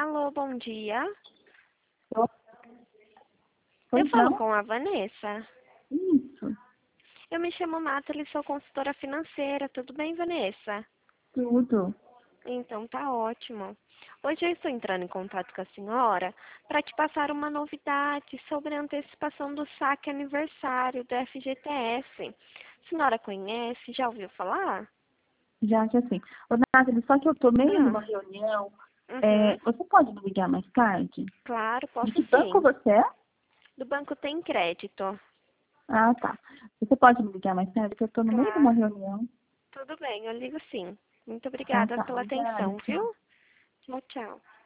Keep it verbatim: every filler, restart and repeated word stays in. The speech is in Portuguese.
Alô, bom dia. Oi, Eu pois falo não? com a Vanessa. Isso, Eu me chamo Nathalie, sou consultora financeira. Tudo bem, Vanessa? tudo. Então tá ótimo. Hoje eu estou entrando em contato com a senhora para te passar uma novidade sobre a antecipação do saque aniversário do F G T S. A senhora conhece? Já ouviu falar? Já que assim. Ô, Nathalie, só que eu tô meio Ah, numa reunião. É, uhum. você pode me ligar mais tarde? Claro, De posso que banco sim. você é? Do banco tem crédito. Ah, tá. Você pode me ligar mais tarde? Porque eu tô no meio de uma Claro. reunião. Tudo bem, eu ligo sim. Muito Então obrigada tá, pela obrigada. atenção, Tchau. viu? Tchau, tchau.